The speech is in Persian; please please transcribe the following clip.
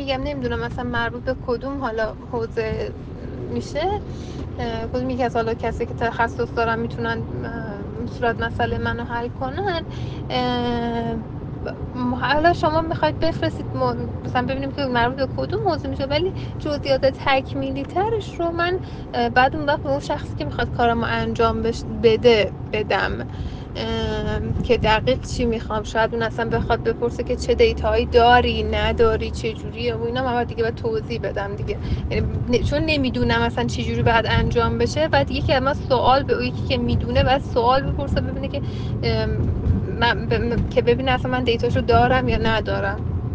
میگم نمیدونم مثلا مربوط به کدوم حالا حوزه میشه، کدوم یکی از حالا کسی که تخصص دارن میتونن صورت مسئله منو حل کنن. حالا شما میخواید بفرستید مثلا ببینیم که مربوط به کدوم موضوع میشه، ولی جزئیات تکمیلی ترش رو من بعد اون وقت به اون شخصی که میخواد کارمو انجام بدم که دقیق چی میخوام. شاید اون اصلا بخواد بپرسه که چه دیتایی داری نداری چه جوریه و اینا، من دیگه باید توضیح بدم دیگه. یعنی چون نمیدونم اصلا چه جوری باید انجام بشه، بعد یکی از ما سوال به یکی که میدونه بعد سوال بپرسه ببینه که که ببینه اصلا من دیتاشو دارم یا ندارم.